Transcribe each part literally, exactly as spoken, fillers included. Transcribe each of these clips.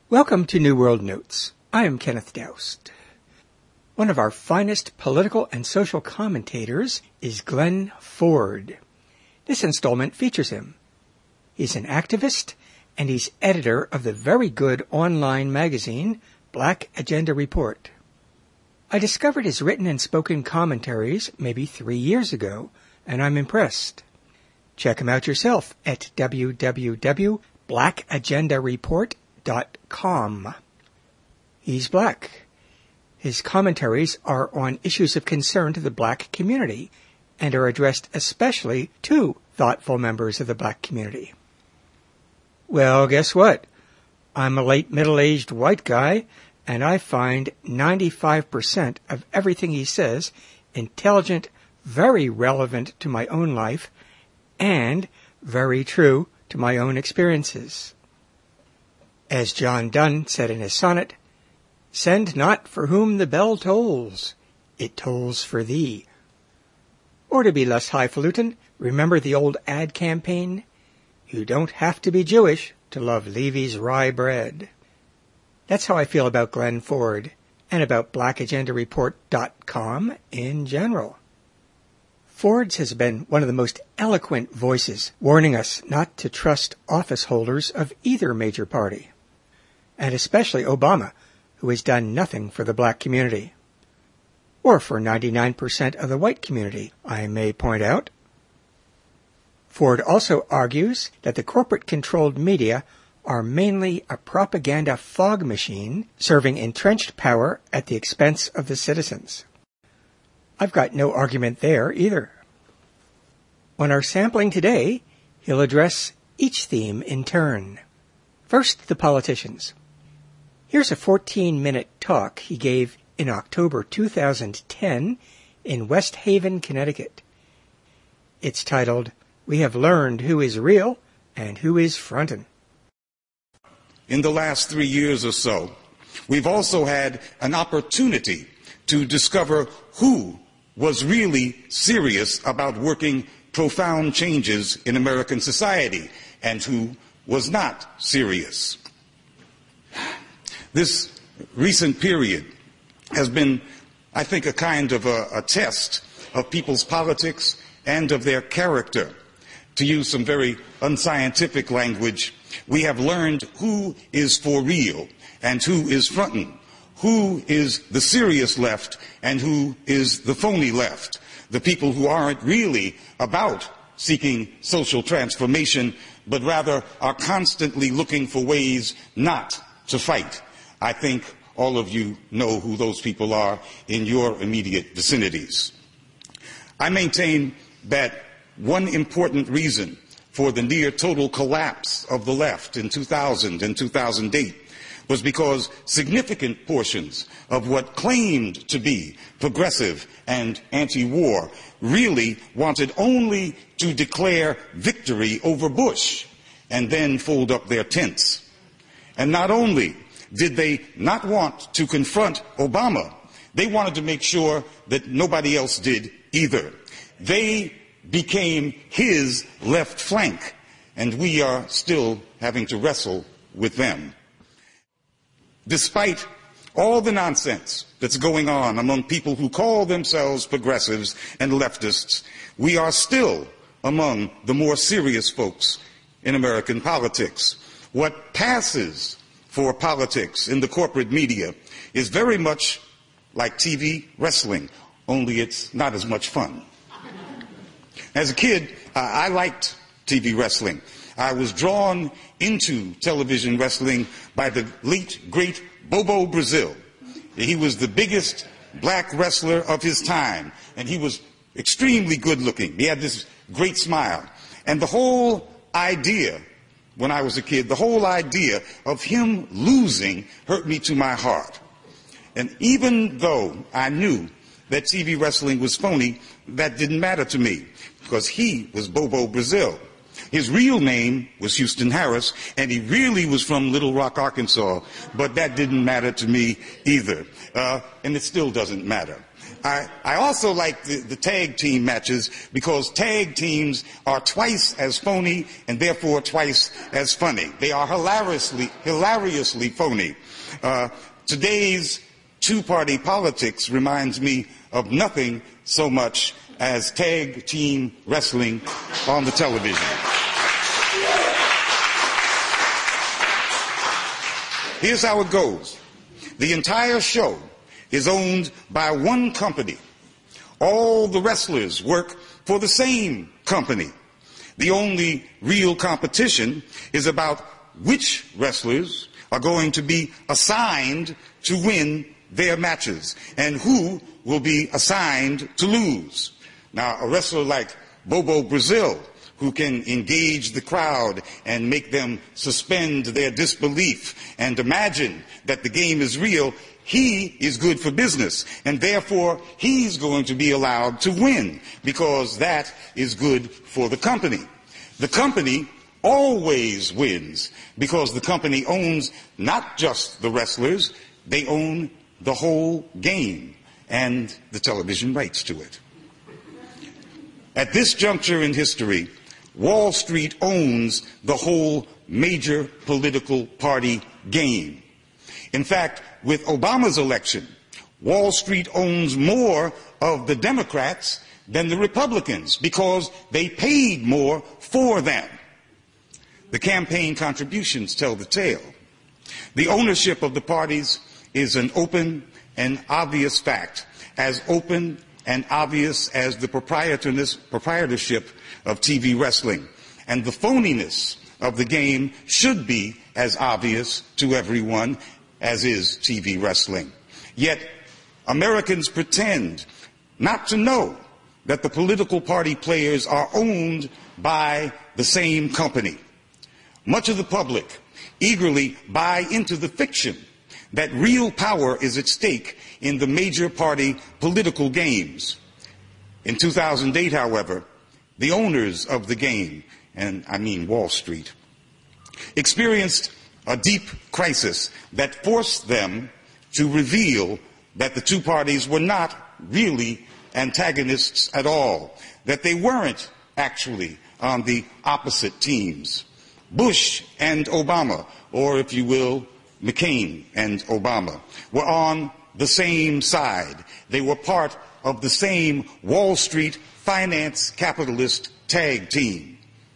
Welcome to New World Notes. I am Kenneth Doust. One of our finest political and social commentators is Glenn Ford. This installment features him. He's an activist, and he's editor of the very good online magazine, Black Agenda Report. I discovered his written and spoken commentaries maybe three years ago, and I'm impressed. Check him out yourself at w w w dot black agenda report dot com. He's black. His commentaries are on issues of concern to the black community and are addressed especially to thoughtful members of the black community. Well, guess what? I'm a late middle-aged white guy, and I find ninety-five percent of everything he says intelligent, very relevant to my own life, and very true to my own experiences. As John Donne said in his sonnet, "Send not for whom the bell tolls, it tolls for thee." Or to be less highfalutin, remember the old ad campaign? You don't have to be Jewish to love Levy's rye bread. That's how I feel about Glenn Ford, and about black agenda report dot com in general. Ford's has been one of the most eloquent voices warning us not to trust office holders of either major party, and especially Obama, who has done nothing for the black community. Or for ninety-nine percent of the white community, I may point out. Ford also argues that the corporate-controlled media are mainly a propaganda fog machine serving entrenched power at the expense of the citizens. I've got no argument there either. On our sampling today, he'll address each theme in turn. First, the politicians. Here's a fourteen-minute talk he gave in October two thousand ten in West Haven, Connecticut. It's titled, "We Have Learned Who is Real and Who is Frontin'." In the last three years or so, we've also had an opportunity to discover who was really serious about working profound changes in American society and who was not serious. This recent period has been, I think, a kind of a, a test of people's politics and of their character. To use some very unscientific language, we have learned who is for real and who is frontin', who is the serious left and who is the phony left, the people who aren't really about seeking social transformation, but rather are constantly looking for ways not to fight. I think all of you know who those people are in your immediate vicinities. I maintain that one important reason for the near total collapse of the left in two thousand and two thousand eight was because significant portions of what claimed to be progressive and anti-war really wanted only to declare victory over Bush and then fold up their tents. And not only did they not want to confront Obama, they wanted to make sure that nobody else did either. They became his left flank, and we are still having to wrestle with them. Despite all the nonsense that's going on among people who call themselves progressives and leftists, we are still among the more serious folks in American politics. What passes for politics in the corporate media is very much like T V wrestling, only it's not as much fun. As a kid, uh, I liked T V wrestling. I was drawn into television wrestling by the late, great Bobo Brazil. He was the biggest black wrestler of his time, and he was extremely good-looking. He had this great smile. And the whole idea, when I was a kid, the whole idea of him losing hurt me to my heart. And even though I knew that T V wrestling was phony, that didn't matter to me, because he was Bobo Brazil. His real name was Houston Harris, and he really was from Little Rock, Arkansas, but that didn't matter to me either, uh, and it still doesn't matter. I, I also like the, the tag team matches because tag teams are twice as phony and therefore twice as funny. They are hilariously, hilariously phony. Uh, today's two-party politics reminds me of nothing so much as tag team wrestling on the television. Here's how it goes. The entire show is owned by one company. All the wrestlers work for the same company. The only real competition is about which wrestlers are going to be assigned to win their matches and who will be assigned to lose. Now, a wrestler like Bobo Brazil, who can engage the crowd and make them suspend their disbelief and imagine that the game is real, he is good for business, and therefore he's going to be allowed to win because that is good for the company. The company always wins because the company owns not just the wrestlers, they own the whole game and the television rights to it. At this juncture in history, Wall Street owns the whole major political party game. In fact, with Obama's election, Wall Street owns more of the Democrats than the Republicans because they paid more for them. The campaign contributions tell the tale. The ownership of the parties is an open and obvious fact, as open and obvious as the proprietorship of T V wrestling. And the phoniness of the game should be as obvious to everyone as is T V wrestling. Yet, Americans pretend not to know that the political party players are owned by the same company. Much of the public eagerly buy into the fiction that real power is at stake in the major party political games. In two thousand eight, however, the owners of the game, and I mean Wall Street, experienced a deep crisis that forced them to reveal that the two parties were not really antagonists at all, that they weren't actually on the opposite teams. Bush and Obama, or if you will, McCain and Obama, were on the same side. They were part of the same Wall Street finance capitalist tag team.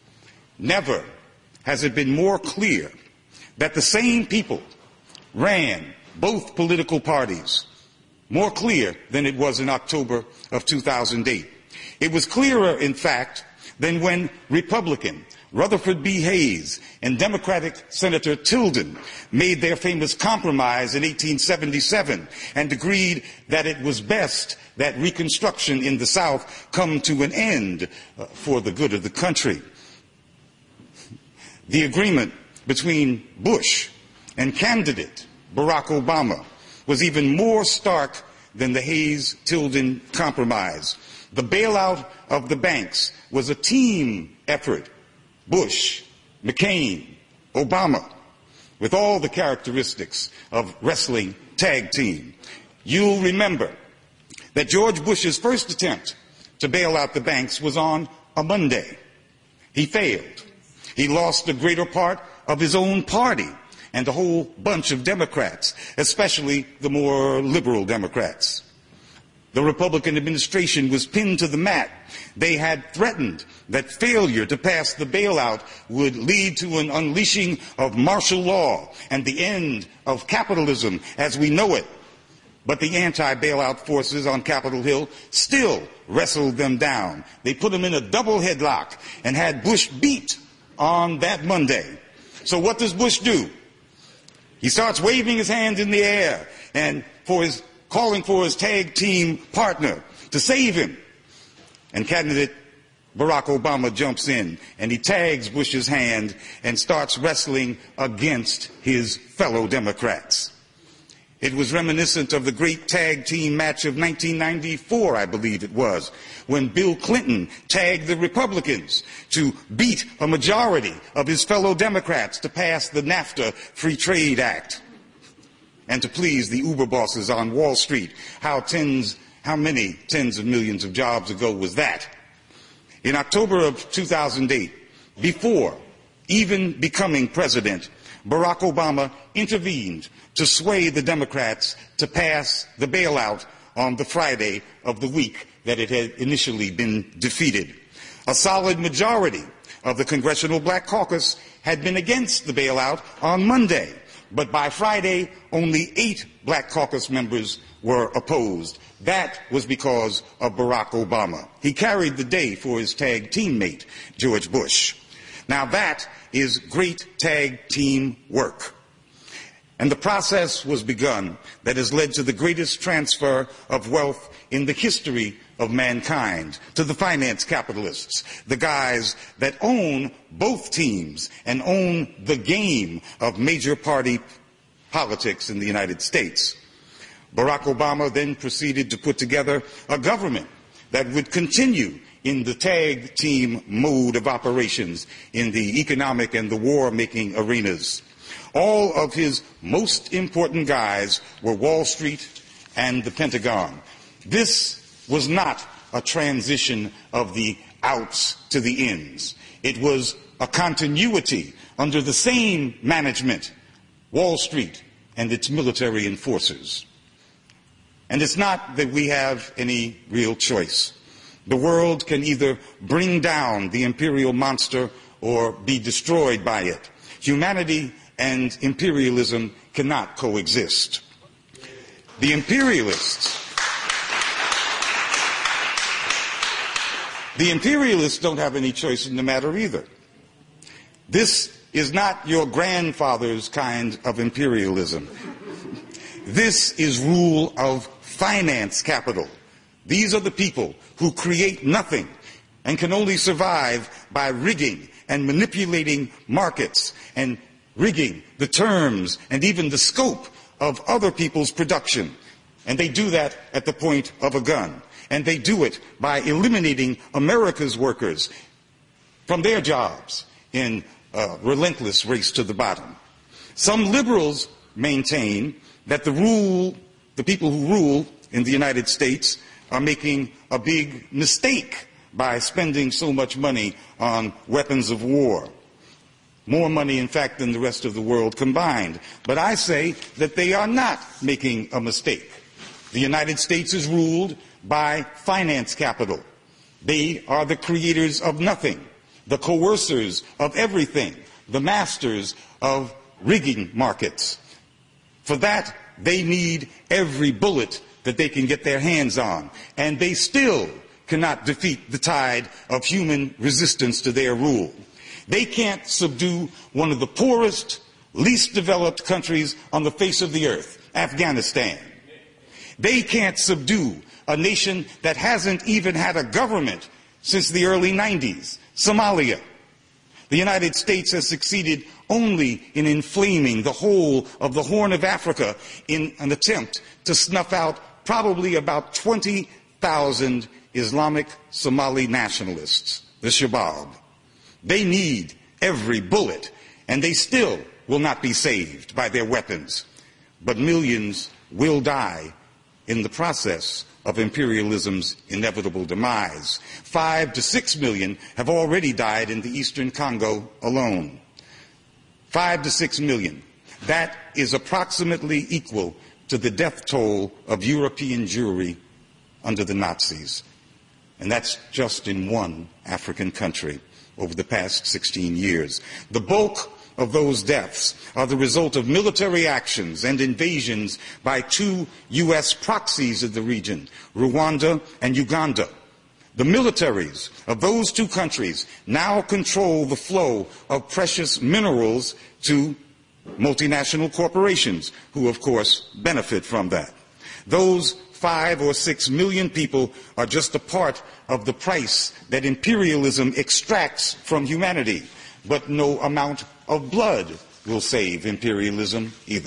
Never has it been more clear that the same people ran both political parties, more clear than it was in October of two thousand eight. It was clearer, in fact, than when Republican Rutherford B. Hayes and Democratic Senator Tilden made their famous compromise in eighteen seventy-seven and agreed that it was best that Reconstruction in the South come to an end uh, for the good of the country. The agreement between Bush and candidate Barack Obama was even more stark than the Hayes-Tilden compromise. The bailout of the banks was a team effort. Bush, McCain, Obama, with all the characteristics of wrestling tag team. You'll remember that George Bush's first attempt to bail out the banks was on a Monday. He failed. He lost the greater part of his own party and a whole bunch of Democrats, especially the more liberal Democrats. The Republican administration was pinned to the mat. They had threatened that failure to pass the bailout would lead to an unleashing of martial law and the end of capitalism as we know it. But the anti-bailout forces on Capitol Hill still wrestled them down. They put them in a double headlock and had Bush beat on that Monday. So what does Bush do? He starts waving his hand in the air and for his calling for his tag team partner to save him. And candidate Barack Obama jumps in and he tags Bush's hand and starts wrestling against his fellow Democrats. It was reminiscent of the great tag team match of nineteen ninety-four, I believe it was, when Bill Clinton tagged the Republicans to beat a majority of his fellow Democrats to pass the NAFTA Free Trade Act. And to please the Uber bosses on Wall Street, how tens How many tens of millions of jobs ago was that? In October of two thousand eight, before even becoming president, Barack Obama intervened to sway the Democrats to pass the bailout on the Friday of the week that it had initially been defeated. A solid majority of the Congressional Black Caucus had been against the bailout on Monday, but by Friday, only eight Black Caucus members were opposed. That was because of Barack Obama. He carried the day for his tag teammate, George Bush. Now that is great tag team work. And the process was begun that has led to the greatest transfer of wealth in the history of mankind to the finance capitalists, the guys that own both teams and own the game of major party politics in the United States. Barack Obama then proceeded to put together a government that would continue in the tag team mode of operations in the economic and the war-making arenas. All of his most important guys were Wall Street and the Pentagon. This was not a transition of the outs to the ins. It was a continuity under the same management, Wall Street and its military enforcers. And it's not that we have any real choice. The world can either bring down the imperial monster or be destroyed by it. Humanity and imperialism cannot coexist. The imperialists, the imperialists don't have any choice in the matter either. This is not your grandfather's kind of imperialism. This is rule of finance capital. These are the people who create nothing and can only survive by rigging and manipulating markets and rigging the terms and even the scope of other people's production. And they do that at the point of a gun. And they do it by eliminating America's workers from their jobs in a relentless race to the bottom. Some liberals maintain that the rule, the people who rule in the United States are making a big mistake by spending so much money on weapons of war. More money, in fact, than the rest of the world combined. But I say that they are not making a mistake. The United States is ruled by finance capital. They are the creators of nothing, the coercers of everything, the masters of rigging markets. For that, they need every bullet that they can get their hands on, and they still cannot defeat the tide of human resistance to their rule. They can't subdue one of the poorest, least developed countries on the face of the earth, Afghanistan. They can't subdue a nation that hasn't even had a government since the early nineties, Somalia. The United States has succeeded only in inflaming the whole of the Horn of Africa in an attempt to snuff out probably about twenty thousand Islamic Somali nationalists, the Shabab. They need every bullet, and they still will not be saved by their weapons. But millions will die in the process of imperialism's inevitable demise. Five to six million have already died in the eastern Congo alone. Five to six million. That is approximately equal to the death toll of European Jewry under the Nazis. And that's just in one African country over the past sixteen years. The bulk of those deaths are the result of military actions and invasions by two U S proxies of the region, Rwanda and Uganda. The militaries of those two countries now control the flow of precious minerals to multinational corporations, who of course benefit from that. Those five or six million people are just a part of the price that imperialism extracts from humanity, but no amount of blood will save imperialism either.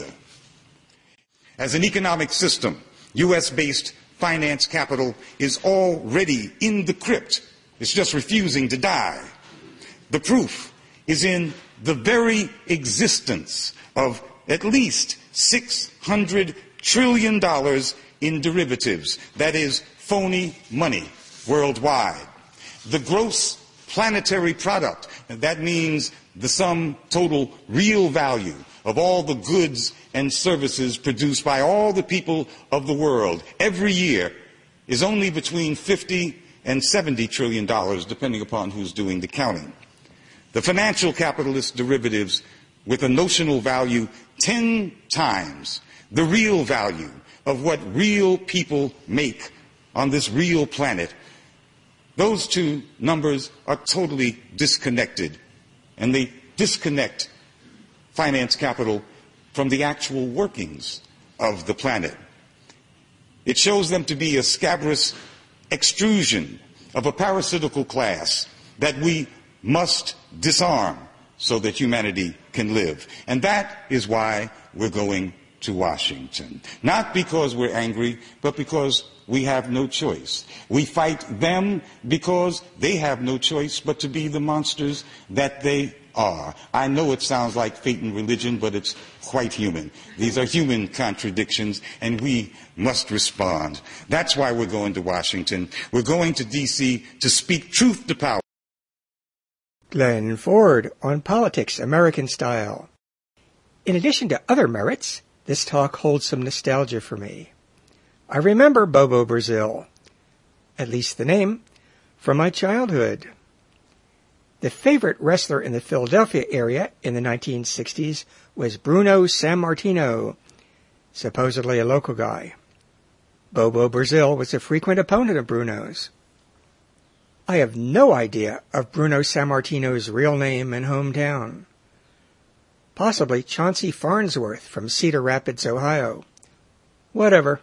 As an economic system, U S-based finance capital is already in the crypt. It's just refusing to die. The proof is in the very existence of at least six hundred trillion dollars in derivatives, that is, phony money worldwide. The gross planetary product, and that means the sum total real value of all the goods and services produced by all the people of the world every year, is only between fifty and seventy trillion dollars, depending upon who's doing the counting. The financial capitalist derivatives, with a notional value ten times the real value of what real people make on this real planet, those two numbers are totally disconnected, and they disconnect finance capital from the actual workings of the planet. It shows them to be a scabrous extrusion of a parasitical class that we must disarm so that humanity can live. And that is why we're going to Washington. Not because we're angry, but because we have no choice. We fight them because they have no choice but to be the monsters that they are. I know it sounds like fate and religion, but it's quite human. These are human contradictions, and we must respond. That's why we're going to Washington. We're going to D C to speak truth to power. Glenn Ford on Politics, American Style. In addition to other merits, this talk holds some nostalgia for me. I remember Bobo Brazil, at least the name, from my childhood. The favorite wrestler in the Philadelphia area in the nineteen sixties was Bruno Sammartino, supposedly a local guy. Bobo Brazil was a frequent opponent of Bruno's. I have no idea of Bruno Sammartino's real name and hometown. Possibly Chauncey Farnsworth from Cedar Rapids, Ohio. Whatever.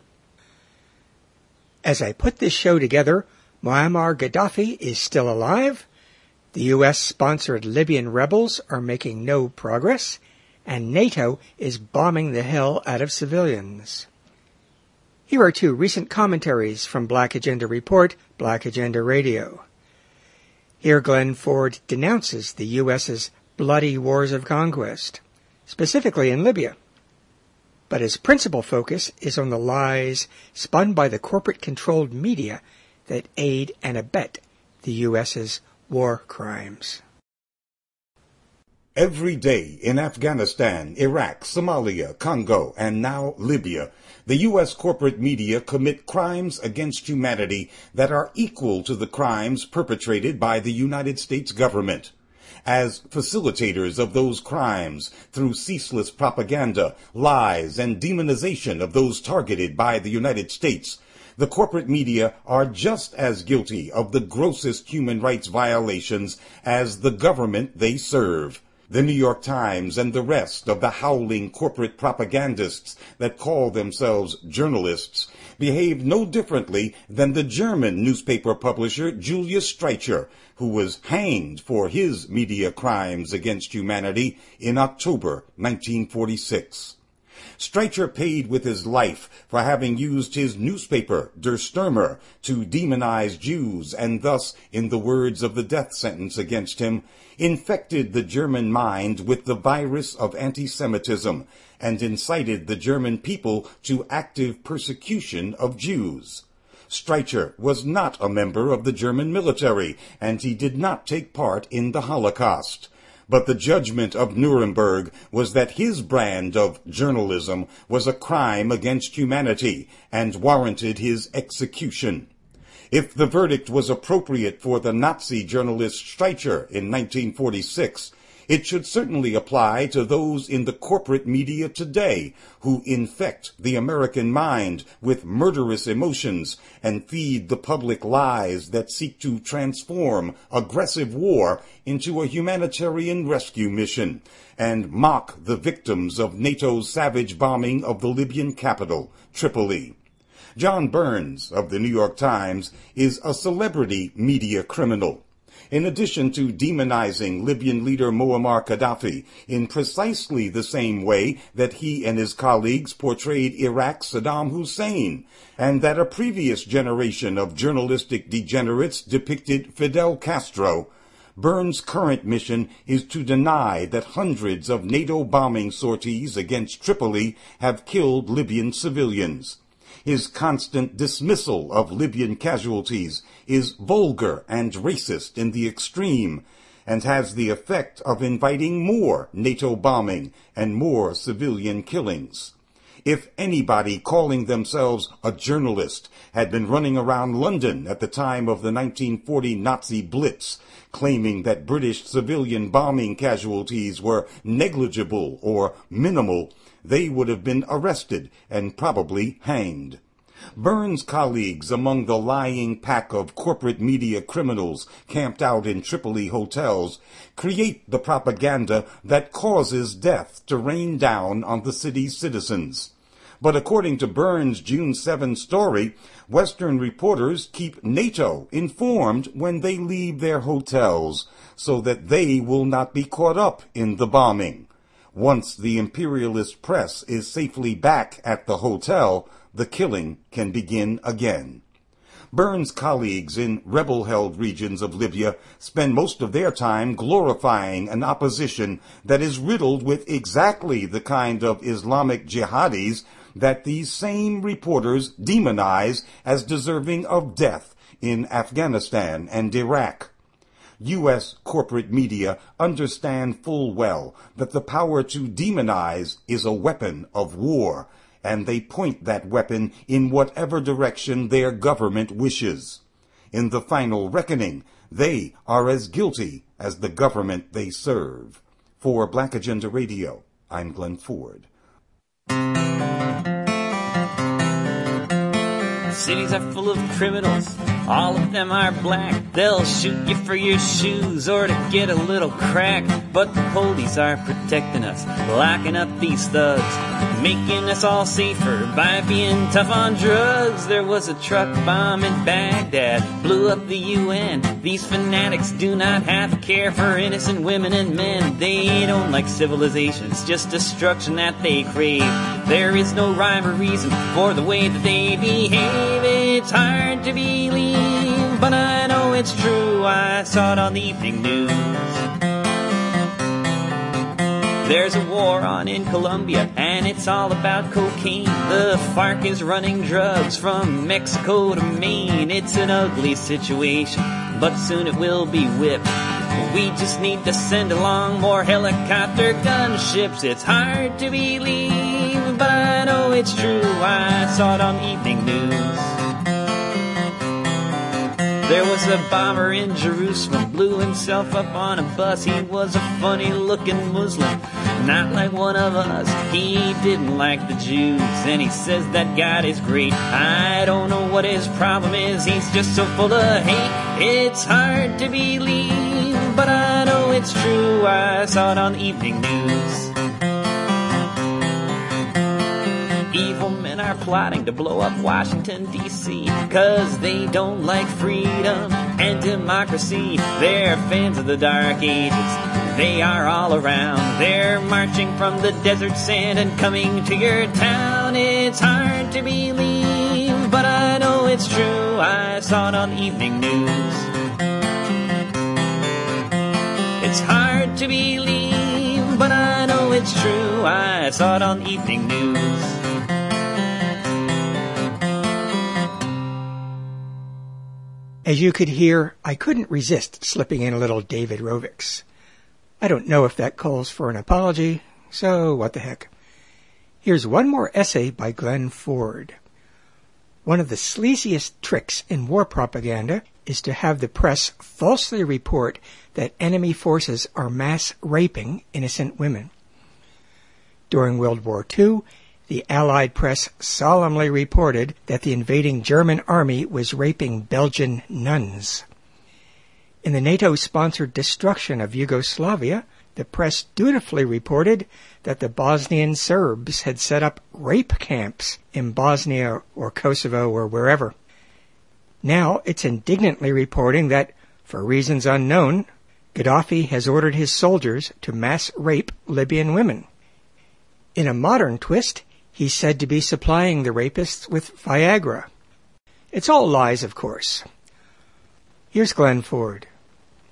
As I put this show together, Muammar Gaddafi is still alive, the U S-sponsored Libyan rebels are making no progress, and NATO is bombing the hell out of civilians. Here are two recent commentaries from Black Agenda Report, Black Agenda Radio. Here Glenn Ford denounces the U S's bloody wars of conquest, specifically in Libya. But his principal focus is on the lies spun by the corporate-controlled media that aid and abet the U S's war crimes. Every day in Afghanistan, Iraq, Somalia, Congo, and now Libya, the U S corporate media commit crimes against humanity that are equal to the crimes perpetrated by the United States government. As facilitators of those crimes through ceaseless propaganda, lies, and demonization of those targeted by the United States, the corporate media are just as guilty of the grossest human rights violations as the government they serve. The New York Times and the rest of the howling corporate propagandists that call themselves journalists behave no differently than the German newspaper publisher Julius Streicher, who was hanged for his media crimes against humanity in October nineteen forty-six. Streicher paid with his life for having used his newspaper, Der Stürmer, to demonize Jews and thus, in the words of the death sentence against him, infected the German mind with the virus of anti-Semitism and incited the German people to active persecution of Jews. Streicher was not a member of the German military, and he did not take part in the Holocaust. But the judgment of Nuremberg was that his brand of journalism was a crime against humanity and warranted his execution. If the verdict was appropriate for the Nazi journalist Streicher in nineteen forty-six, it should certainly apply to those in the corporate media today who infect the American mind with murderous emotions and feed the public lies that seek to transform aggressive war into a humanitarian rescue mission and mock the victims of NATO's savage bombing of the Libyan capital, Tripoli. John Burns of the New York Times is a celebrity media criminal. In addition to demonizing Libyan leader Muammar Gaddafi in precisely the same way that he and his colleagues portrayed Iraq's Saddam Hussein, and that a previous generation of journalistic degenerates depicted Fidel Castro, Burns' current mission is to deny that hundreds of NATO bombing sorties against Tripoli have killed Libyan civilians. His constant dismissal of Libyan casualties is vulgar and racist in the extreme, and has the effect of inviting more NATO bombing and more civilian killings. If anybody calling themselves a journalist had been running around London at the time of the nineteen forty Nazi Blitz, claiming that British civilian bombing casualties were negligible or minimal, they would have been arrested and probably hanged. Burns' colleagues among the lying pack of corporate media criminals camped out in Tripoli hotels create the propaganda that causes death to rain down on the city's citizens. But according to Burns' June seventh story, Western reporters keep NATO informed when they leave their hotels so that they will not be caught up in the bombing. Once the imperialist press is safely back at the hotel, the killing can begin again. Burns' colleagues in rebel-held regions of Libya spend most of their time glorifying an opposition that is riddled with exactly the kind of Islamic jihadis that these same reporters demonize as deserving of death in Afghanistan and Iraq. U S corporate media understand full well that the power to demonize is a weapon of war, and they point that weapon in whatever direction their government wishes. In the final reckoning, they are as guilty as the government they serve. For Black Agenda Radio, I'm Glenn Ford. Cities are full of criminals, all of them are black. They'll shoot you for your shoes or to get a little crack. But the police are protecting us, locking up these thugs, making us all safer by being tough on drugs. There was a truck bomb in Baghdad, blew up the U N. These fanatics do not have a care for innocent women and men. They don't like civilization, it's just destruction that they crave. There is no rhyme or reason for the way that they behave. It's hard to believe, but I know it's true. I saw it on the evening news. There's a war on in Colombia, and it's all about cocaine. The FARC is running drugs from Mexico to Maine. It's an ugly situation, but soon it will be whipped. We just need to send along more helicopter gunships. It's hard to believe, but I know it's true. I saw it on the evening news. There was a bomber in Jerusalem, blew himself up on a bus. He was a funny-looking Muslim, not like one of us. He didn't like the Jews, and he says that God is great. I don't know what his problem is, he's just so full of hate. It's hard to believe, but I know it's true. I saw it on the evening news. Evil men are plotting to blow up Washington, D C, cause they don't like freedom and democracy. They're fans of the Dark Ages. They are all around. They're marching from the desert sand and coming to your town. It's hard to believe, but I know it's true. I saw it on the evening news. It's hard to believe, but I know it's true. I saw it on the evening news. As you could hear, I couldn't resist slipping in a little David Rovics. I don't know if that calls for an apology, so what the heck. Here's one more essay by Glenn Ford. One of the sleaziest tricks in war propaganda is to have the press falsely report that enemy forces are mass raping innocent women. During World War Two, the Allied press solemnly reported that the invading German army was raping Belgian nuns. In the NATO-sponsored destruction of Yugoslavia, the press dutifully reported that the Bosnian Serbs had set up rape camps in Bosnia or Kosovo or wherever. Now it's indignantly reporting that, for reasons unknown, Gaddafi has ordered his soldiers to mass rape Libyan women. In a modern twist, he's said to be supplying the rapists with Viagra. It's all lies, of course. Here's Glenn Ford.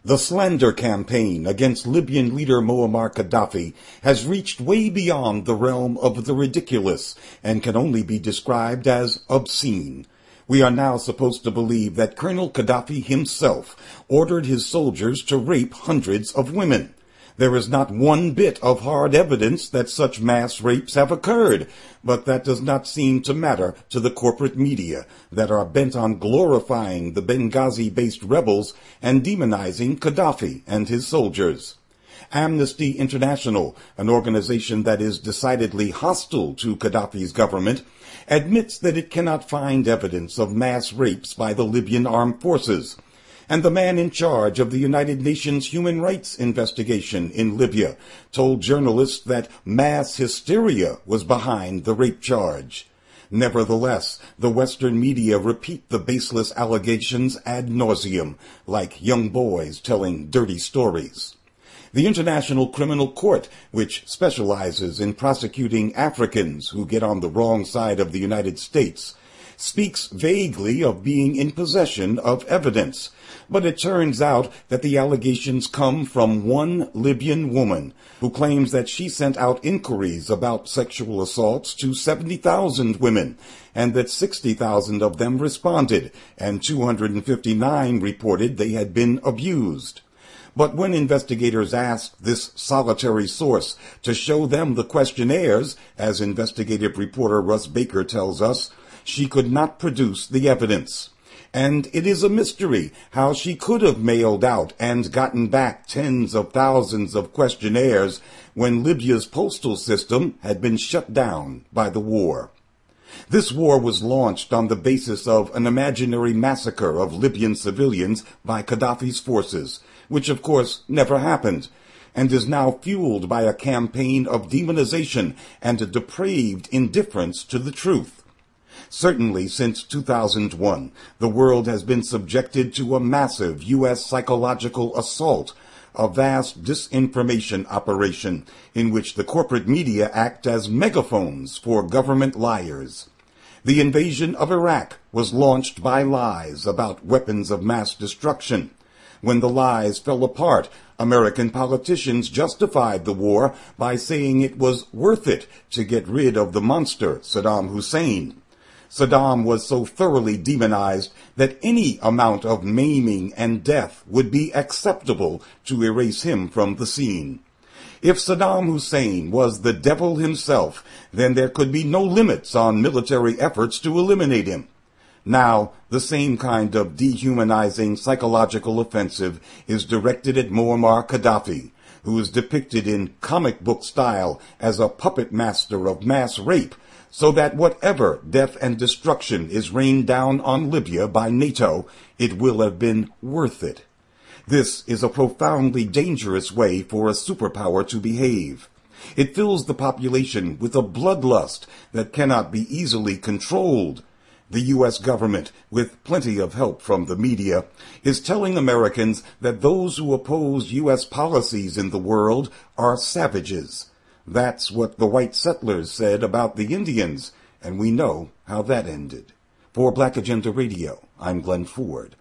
The slander campaign against Libyan leader Muammar Gaddafi has reached way beyond the realm of the ridiculous and can only be described as obscene. We are now supposed to believe that Colonel Gaddafi himself ordered his soldiers to rape hundreds of women. There is not one bit of hard evidence that such mass rapes have occurred, but that does not seem to matter to the corporate media that are bent on glorifying the Benghazi-based rebels and demonizing Gaddafi and his soldiers. Amnesty International, an organization that is decidedly hostile to Gaddafi's government, admits that it cannot find evidence of mass rapes by the Libyan armed forces. And the man in charge of the United Nations human rights investigation in Libya told journalists that mass hysteria was behind the rape charge. Nevertheless, the Western media repeat the baseless allegations ad nauseum, like young boys telling dirty stories. The International Criminal Court, which specializes in prosecuting Africans who get on the wrong side of the United States, speaks vaguely of being in possession of evidence, but it turns out that the allegations come from one Libyan woman who claims that she sent out inquiries about sexual assaults to seventy thousand women, and that sixty thousand of them responded, and two hundred fifty-nine reported they had been abused. But when investigators asked this solitary source to show them the questionnaires, as investigative reporter Russ Baker tells us, she could not produce the evidence. And it is a mystery how she could have mailed out and gotten back tens of thousands of questionnaires when Libya's postal system had been shut down by the war. This war was launched on the basis of an imaginary massacre of Libyan civilians by Gaddafi's forces, which of course never happened, and is now fueled by a campaign of demonization and a depraved indifference to the truth. Certainly, since two thousand one, the world has been subjected to a massive U S psychological assault, a vast disinformation operation in which the corporate media act as megaphones for government liars. The invasion of Iraq was launched by lies about weapons of mass destruction. When the lies fell apart, American politicians justified the war by saying it was worth it to get rid of the monster Saddam Hussein. Saddam was so thoroughly demonized that any amount of maiming and death would be acceptable to erase him from the scene. If Saddam Hussein was the devil himself, then there could be no limits on military efforts to eliminate him. Now, the same kind of dehumanizing psychological offensive is directed at Muammar Gaddafi, who is depicted in comic book style as a puppet master of mass rape, so that whatever death and destruction is rained down on Libya by NATO, it will have been worth it. This is a profoundly dangerous way for a superpower to behave. It fills the population with a bloodlust that cannot be easily controlled. The U S government, with plenty of help from the media, is telling Americans that those who oppose U S policies in the world are savages. That's what the white settlers said about the Indians, and we know how that ended. For Black Agenda Radio, I'm Glenn Ford.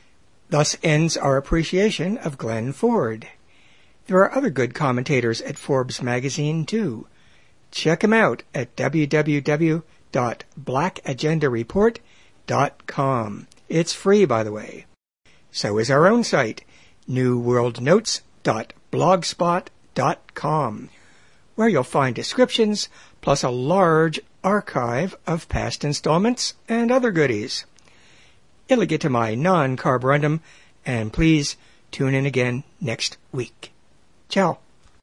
Thus ends our appreciation of Glenn Ford. There are other good commentators at Forbes magazine, too. Check them out at w w w dot black agenda report dot com. It's free, by the way. So is our own site, new world notes dot blogspot dot com, where you'll find descriptions plus a large archive of past installments and other goodies. It'll get to my non-carborundum, and please tune in again next week. Ciao.